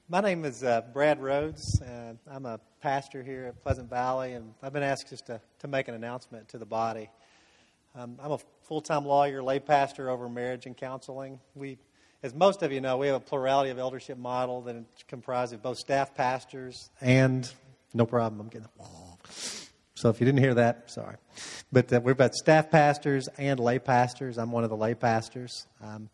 My name is Brad Rhodes. I'm a pastor here at Pleasant Valley, and I've been asked just to make an announcement to the body. I'm a full-time lawyer, lay pastor over marriage and counseling. As most of you know, we have a plurality of eldership model that is comprised of both staff pastors and, no problem, I'm getting so if you didn't hear that, sorry. But we're about staff pastors and lay pastors. I'm one of the lay pastors.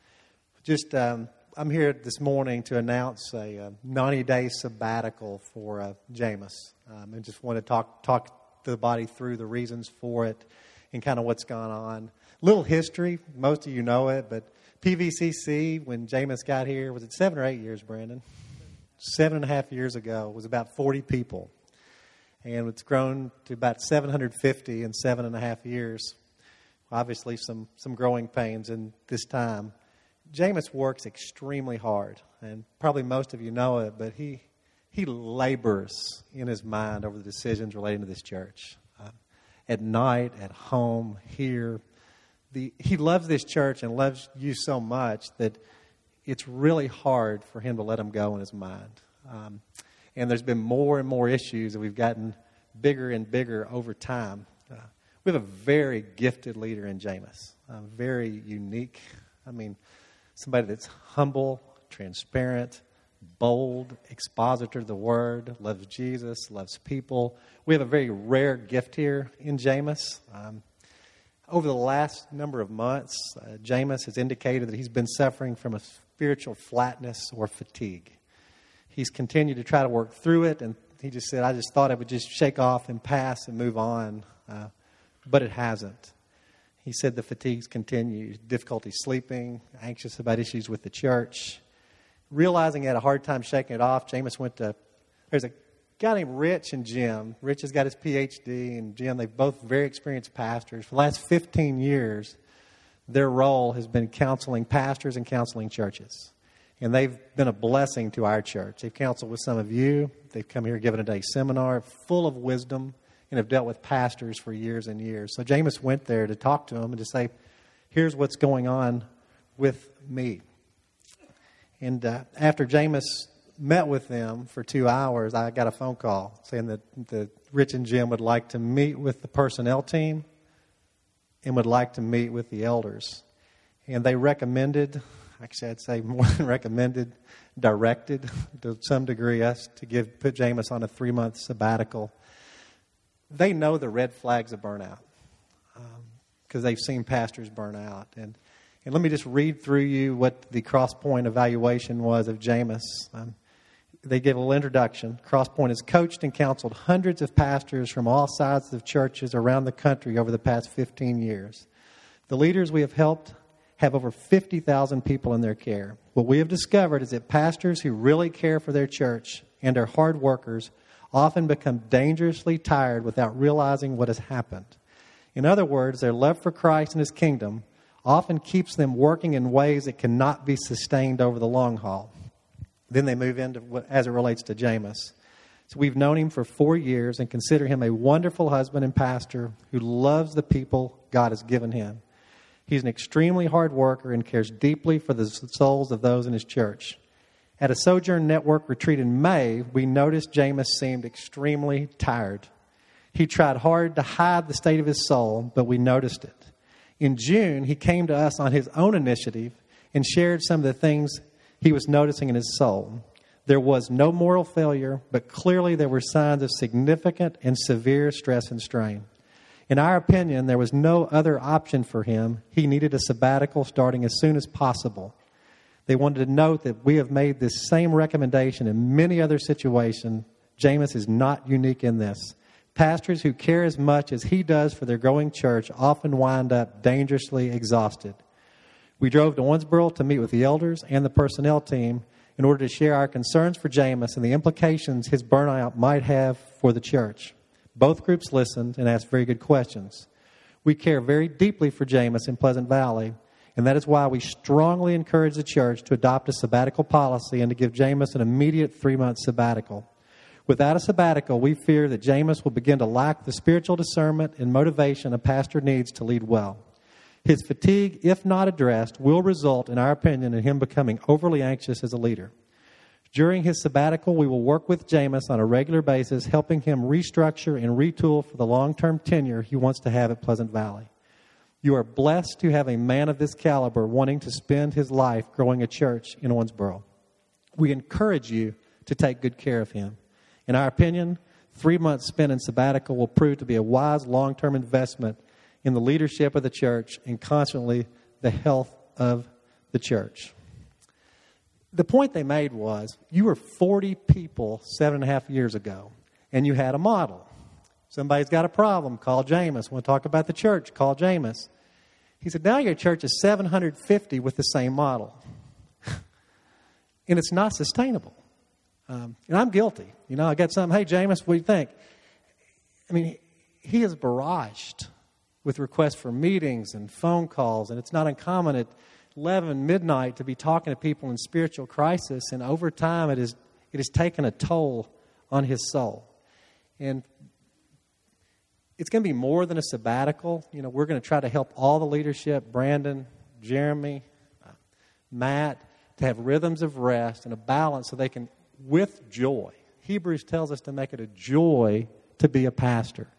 I'm here this morning to announce a 90-day sabbatical for Jameis. And just want to talk to the body through the reasons for it and kind of what's gone on. Little history, most of you know it, but PVCC, when Jameis got here, was it 7 or 8 years, Brandon? 7.5 years ago, was about 40 people. And it's grown to about 750 in 7.5 years. Obviously, some growing pains in this time. Jameis works extremely hard, and probably most of you know it, but he labors in his mind over the decisions relating to this church. At night, at home, here. He loves this church and loves you so much that it's really hard for him to let him go in his mind. And there's been more and more issues that we've gotten bigger and bigger over time. We have a very gifted leader in Jameis, very unique. Somebody that's humble, transparent, bold, expositor of the Word, loves Jesus, loves people. We have a very rare gift here in Jameis. Over the last number of months, Jameis has indicated that he's been suffering from a spiritual flatness or fatigue. He's continued to try to work through it, and he just said, I just thought I would just shake off and pass and move on, but it hasn't. He said the fatigues continue, difficulty sleeping, anxious about issues with the church. Realizing he had a hard time shaking it off, Jameis there's a guy named Rich and Jim. Rich has got his PhD, and Jim, they're both very experienced pastors. For the last 15 years, their role has been counseling pastors and counseling churches. And they've been a blessing to our church. They've counseled with some of you. They've come here given a day seminar full of wisdom and have dealt with pastors for years and years. So Jameis went there to talk to them and to say, here's what's going on with me. And after Jameis met with them for 2 hours, I got a phone call saying that Rich and Jim would like to meet with the personnel team and would like to meet with the elders. And they recommended, actually I'd say more than recommended, directed to some degree us to put Jameis on a 3-month sabbatical. They know the red flags of burnout because they've seen pastors burn out. And let me just read through you what the Crosspoint evaluation was of Jameis. They gave a little introduction. Crosspoint has coached and counseled hundreds of pastors from all sides of churches around the country over the past 15 years. The leaders we have helped have over 50,000 people in their care. What we have discovered is that pastors who really care for their church and are hard workers often become dangerously tired without realizing what has happened. In other words, their love for Christ and His kingdom often keeps them working in ways that cannot be sustained over the long haul. Then they move into as it relates to Jameis. So we've known him for 4 years and consider him a wonderful husband and pastor who loves the people God has given him. He's an extremely hard worker and cares deeply for the souls of those in his church. At a Sojourn Network retreat in May, we noticed Jameis seemed extremely tired. He tried hard to hide the state of his soul, but we noticed it. In June, he came to us on his own initiative and shared some of the things he was noticing in his soul. There was no moral failure, but clearly there were signs of significant and severe stress and strain. In our opinion, there was no other option for him. He needed a sabbatical starting as soon as possible. They wanted to note that we have made this same recommendation in many other situations. Jameis is not unique in this. Pastors who care as much as he does for their growing church often wind up dangerously exhausted. We drove to Owensboro to meet with the elders and the personnel team in order to share our concerns for Jameis and the implications his burnout might have for the church. Both groups listened and asked very good questions. We care very deeply for Jameis in Pleasant Valley, and that is why we strongly encourage the church to adopt a sabbatical policy and to give Jameis an immediate 3-month sabbatical. Without a sabbatical, we fear that Jameis will begin to lack the spiritual discernment and motivation a pastor needs to lead well. His fatigue, if not addressed, will result, in our opinion, in him becoming overly anxious as a leader. During his sabbatical, we will work with Jameis on a regular basis, helping him restructure and retool for the long-term tenure he wants to have at Pleasant Valley. You are blessed to have a man of this caliber wanting to spend his life growing a church in Owensboro. We encourage you to take good care of him. In our opinion, 3 months spent in sabbatical will prove to be a wise long-term investment in the leadership of the church and consequently the health of the church. The point they made was, you were 40 people 7.5 years ago, and you had a model. Somebody's got a problem, call Jameis. Want to talk about the church, call Jameis. He said, now your church is 750 with the same model. And it's not sustainable. And I'm guilty. I got something, hey, Jameis, what do you think? I mean, he is barraged with requests for meetings and phone calls, and it's not uncommon at 11 midnight to be talking to people in spiritual crisis, and over time it has taken a toll on his soul. And it's going to be more than a sabbatical. We're going to try to help all the leadership, Brandon, Jeremy, Matt, to have rhythms of rest and a balance so they can, with joy. Hebrews tells us to make it a joy to be a pastor.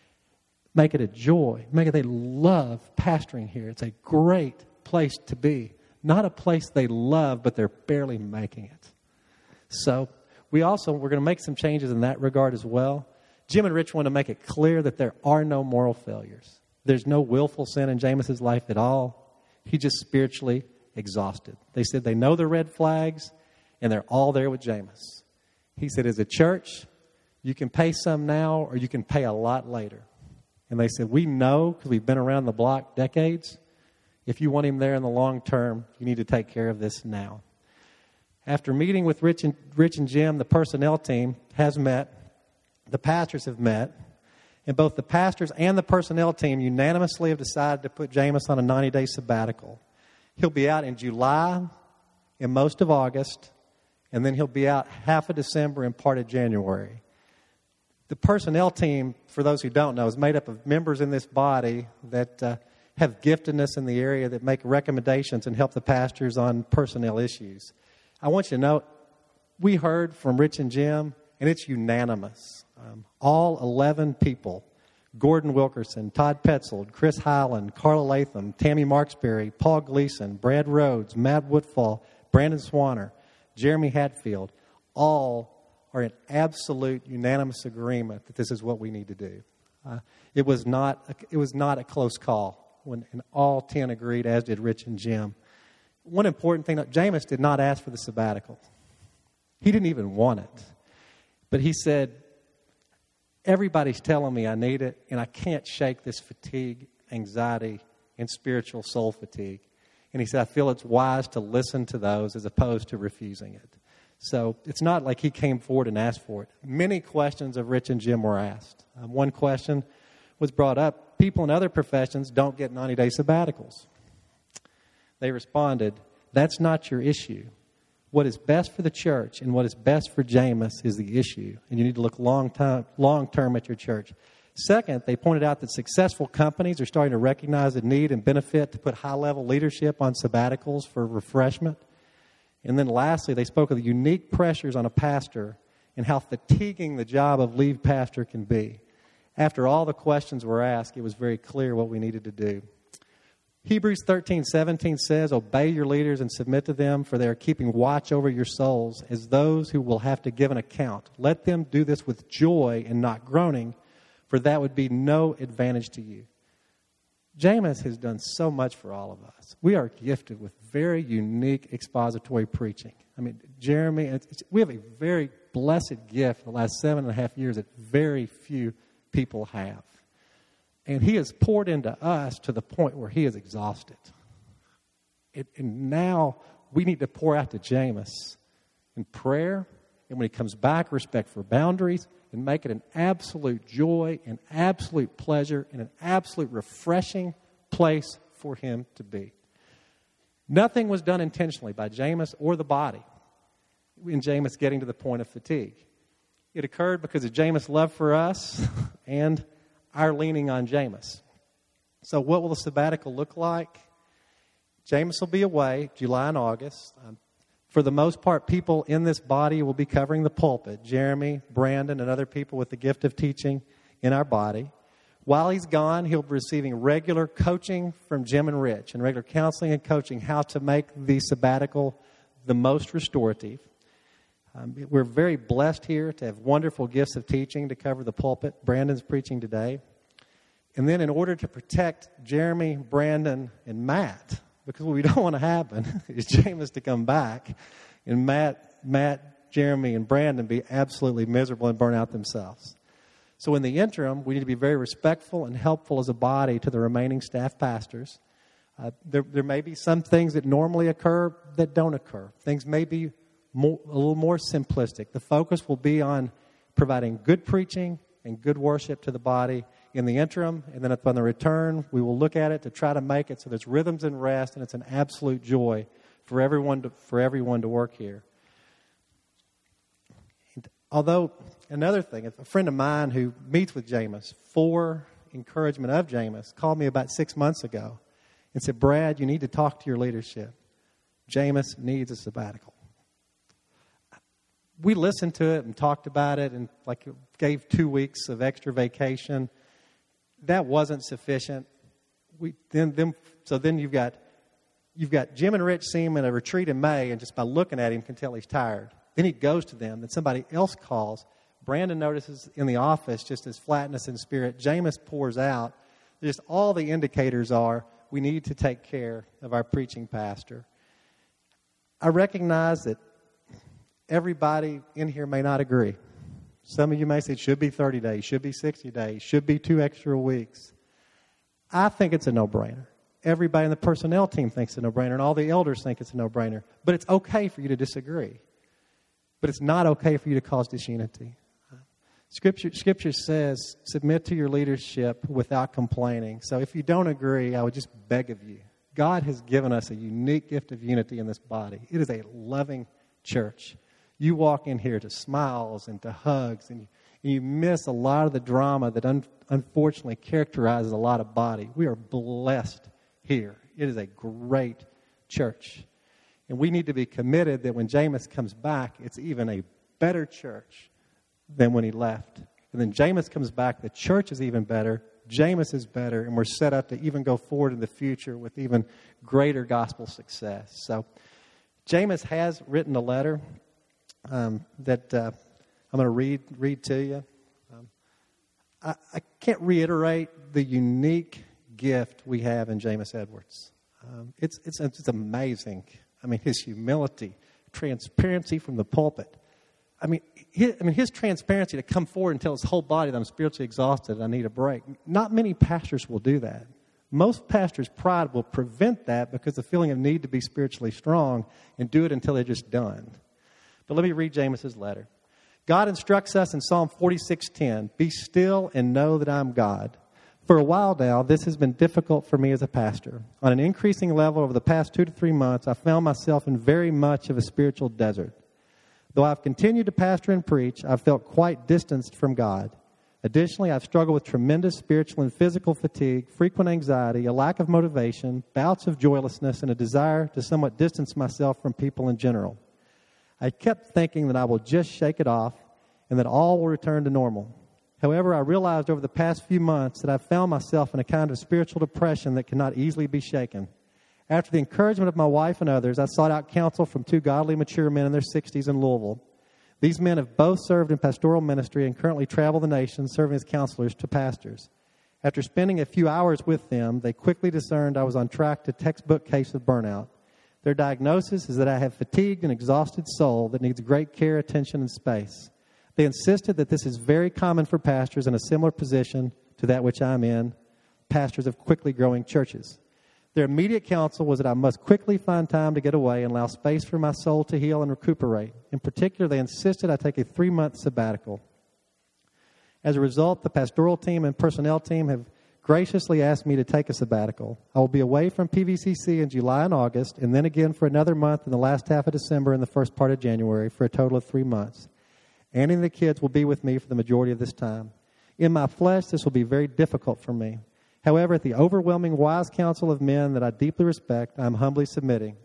Make it a joy. Make it they love pastoring here. It's a great place to be. Not a place they love, but they're barely making it. So we're going to make some changes in that regard as well. Jim and Rich want to make it clear that there are no moral failures. There's no willful sin in Jameis's life at all. He's just spiritually exhausted. They said they know the red flags, and they're all there with Jameis. He said, as a church, you can pay some now or you can pay a lot later. And they said, we know, because we've been around the block decades, if you want him there in the long term, you need to take care of this now. After meeting with Rich and Jim, the personnel team has met. The pastors have met, and both the pastors and the personnel team unanimously have decided to put Jameis on a 90-day sabbatical. He'll be out in July and most of August, and then he'll be out half of December and part of January. The personnel team, for those who don't know, is made up of members in this body that have giftedness in the area that make recommendations and help the pastors on personnel issues. I want you to know, we heard from Rich and Jim, and it's unanimous. All 11 people, Gordon Wilkerson, Todd Petzold, Chris Highland, Carla Latham, Tammy Marksberry, Paul Gleason, Brad Rhodes, Matt Woodfall, Brandon Swanner, Jeremy Hatfield, all are in absolute unanimous agreement that this is what we need to do. It was not a close call when all 10 agreed, as did Rich and Jim. One important thing, Jameis did not ask for the sabbatical. He didn't even want it. But he said, everybody's telling me I need it, and I can't shake this fatigue, anxiety, and spiritual soul fatigue. And he said, I feel it's wise to listen to those as opposed to refusing it. So it's not like he came forward and asked for it. Many questions of Rich and Jim were asked. One question was brought up, people in other professions don't get 90-day sabbaticals. They responded, that's not your issue. What is best for the church and what is best for Jameis is the issue, and you need to look long-term at your church. Second, they pointed out that successful companies are starting to recognize the need and benefit to put high-level leadership on sabbaticals for refreshment. And then lastly, they spoke of the unique pressures on a pastor and how fatiguing the job of lead pastor can be. After all the questions were asked, it was very clear what we needed to do. Hebrews 13:17 says, obey your leaders and submit to them, for they are keeping watch over your souls as those who will have to give an account. Let them do this with joy and not groaning, for that would be no advantage to you. Jameis has done so much for all of us. We are gifted with very unique expository preaching. I mean, Jeremy, we have a very blessed gift in the last 7.5 years that very few people have. And he has poured into us to the point where he is exhausted. And now we need to pour out to Jameis in prayer. And when he comes back, respect for boundaries and make it an absolute joy, an absolute pleasure, and an absolute refreshing place for him to be. Nothing was done intentionally by Jameis or the body in Jameis getting to the point of fatigue. It occurred because of Jameis' love for us and our leaning on Jameis. So what will the sabbatical look like? Jameis will be away July and August. For the most part, people in this body will be covering the pulpit. Jeremy, Brandon, and other people with the gift of teaching in our body. While he's gone, he'll be receiving regular coaching from Jim and Rich and regular counseling and coaching how to make the sabbatical the most restorative. We're very blessed here to have wonderful gifts of teaching to cover the pulpit. Brandon's preaching today. And then in order to protect Jeremy, Brandon, and Matt, because what we don't want to happen is Jameis to come back and Matt, Jeremy, and Brandon be absolutely miserable and burn out themselves. So in the interim, we need to be very respectful and helpful as a body to the remaining staff pastors. There may be some things that normally occur that don't occur. Things may be a little more simplistic. The focus will be on providing good preaching and good worship to the body in the interim, and then upon the return, we will look at it to try to make it so there's rhythms and rest, and it's an absolute joy for everyone to work here. Although, another thing, a friend of mine who meets with Jameis for encouragement of Jameis called me about 6 months ago and said, Brad, you need to talk to your leadership. Jameis needs a sabbatical. We listened to it and talked about it and gave 2 weeks of extra vacation. That wasn't sufficient. So then you've got Jim and Rich see him in a retreat in May, and just by looking at him can tell he's tired. Then he goes to them. Then somebody else calls. Brandon notices in the office just his flatness in spirit. Jameis pours out. Just all the indicators are we need to take care of our preaching pastor. I recognize that everybody in here may not agree. Some of you may say it should be 30 days, should be 60 days, should be 2 extra weeks. I think it's a no-brainer. Everybody in the personnel team thinks it's a no-brainer, and all the elders think it's a no-brainer. But it's okay for you to disagree. But it's not okay for you to cause disunity. Scripture says, submit to your leadership without complaining. So if you don't agree, I would just beg of you. God has given us a unique gift of unity in this body. It is a loving church. You walk in here to smiles and to hugs, and you miss a lot of the drama that unfortunately characterizes a lot of body. We are blessed here. It is a great church. And we need to be committed that when Jameis comes back, it's even a better church than when he left. And then Jameis comes back, the church is even better, Jameis is better, and we're set up to even go forward in the future with even greater gospel success. So Jameis has written a letter that I'm going to read to you. I can't reiterate the unique gift we have in Jameis Edwards. It's amazing. I mean, his humility, transparency from the pulpit. His transparency to come forward and tell his whole body that I'm spiritually exhausted and I need a break. Not many pastors will do that. Most pastors' pride will prevent that because the feeling of need to be spiritually strong and do it until they're just done. But let me read Jameis's letter. God instructs us in Psalm 46:10, be still and know that I'm God. For a while now, this has been difficult for me as a pastor. On an increasing level over the past 2 to 3 months, I found myself in very much of a spiritual desert. Though I've continued to pastor and preach, I've felt quite distanced from God. Additionally, I've struggled with tremendous spiritual and physical fatigue, frequent anxiety, a lack of motivation, bouts of joylessness, and a desire to somewhat distance myself from people in general. I kept thinking that I will just shake it off and that all will return to normal. However, I realized over the past few months that I've found myself in a kind of spiritual depression that cannot easily be shaken. After the encouragement of my wife and others, I sought out counsel from 2 godly, mature men in their 60s in Louisville. These men have both served in pastoral ministry and currently travel the nation serving as counselors to pastors. After spending a few hours with them, they quickly discerned I was on track to textbook case of burnout. Their diagnosis is that I have fatigued and exhausted soul that needs great care, attention, and space. They insisted that this is very common for pastors in a similar position to that which I'm in, pastors of quickly growing churches. Their immediate counsel was that I must quickly find time to get away and allow space for my soul to heal and recuperate. In particular, they insisted I take a 3-month sabbatical. As a result, the pastoral team and personnel team have graciously asked me to take a sabbatical. I will be away from PVCC in July and August, and then again for another month in the last half of December and the first part of January for a total of 3 months. Annie and the kids will be with me for the majority of this time. In my flesh, this will be very difficult for me. However, at the overwhelming wise counsel of men that I deeply respect, I am humbly submitting.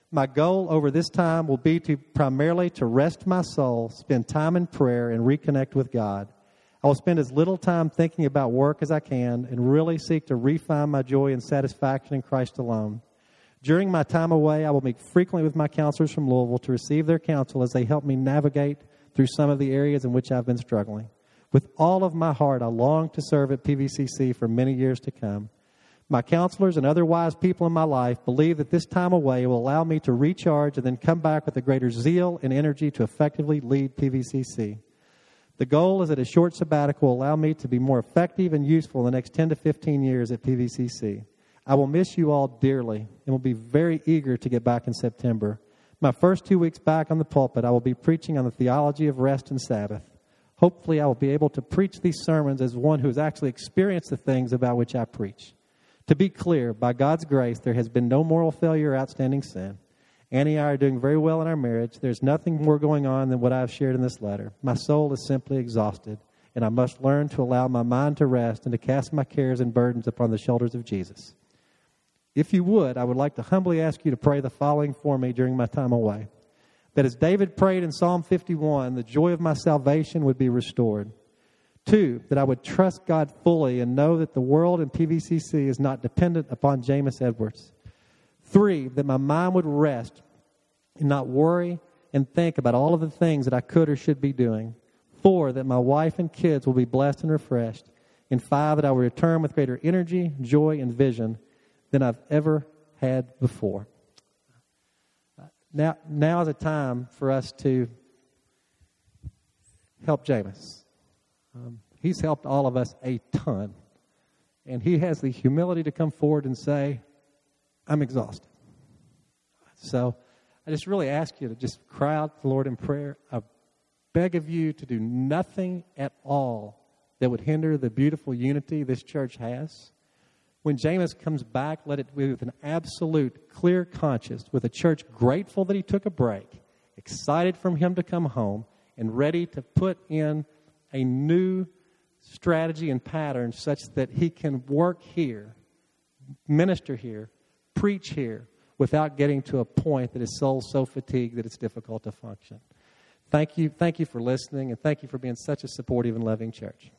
My goal over this time will be primarily to rest my soul, spend time in prayer, and reconnect with God. I will spend as little time thinking about work as I can and really seek to refine my joy and satisfaction in Christ alone. During my time away, I will meet frequently with my counselors from Louisville to receive their counsel as they help me navigate through some of the areas in which I've been struggling. With all of my heart, I long to serve at PVCC for many years to come. My counselors and other wise people in my life believe that this time away will allow me to recharge and then come back with a greater zeal and energy to effectively lead PVCC. The goal is that a short sabbatical will allow me to be more effective and useful in the next 10 to 15 years at PVCC. I will miss you all dearly and will be very eager to get back in September. My first 2 weeks back on the pulpit, I will be preaching on the theology of rest and Sabbath. Hopefully, I will be able to preach these sermons as one who has actually experienced the things about which I preach. To be clear, by God's grace, there has been no moral failure or outstanding sin. Annie and I are doing very well in our marriage. There's nothing more going on than what I have shared in this letter. My soul is simply exhausted, and I must learn to allow my mind to rest and to cast my cares and burdens upon the shoulders of Jesus. If you would, I would like to humbly ask you to pray the following for me during my time away. That as David prayed in Psalm 51, the joy of my salvation would be restored. 2, that I would trust God fully and know that the world in PVCC is not dependent upon Jameis Edwards. 3, that my mind would rest and not worry and think about all of the things that I could or should be doing. 4, that my wife and kids will be blessed and refreshed. And 5, that I will return with greater energy, joy, and vision than I've ever had before. Now is a time for us to help Jameis. He's helped all of us a ton. And he has the humility to come forward and say, I'm exhausted. So I just really ask you to just cry out to the Lord in prayer. I beg of you to do nothing at all that would hinder the beautiful unity this church has. When Jameis comes back, let it be with an absolute clear conscience, with a church grateful that he took a break, excited for him to come home, and ready to put in a new strategy and pattern such that he can work here, minister here, preach here, without getting to a point that his soul's so fatigued that it's difficult to function. Thank you for listening, and thank you for being such a supportive and loving church.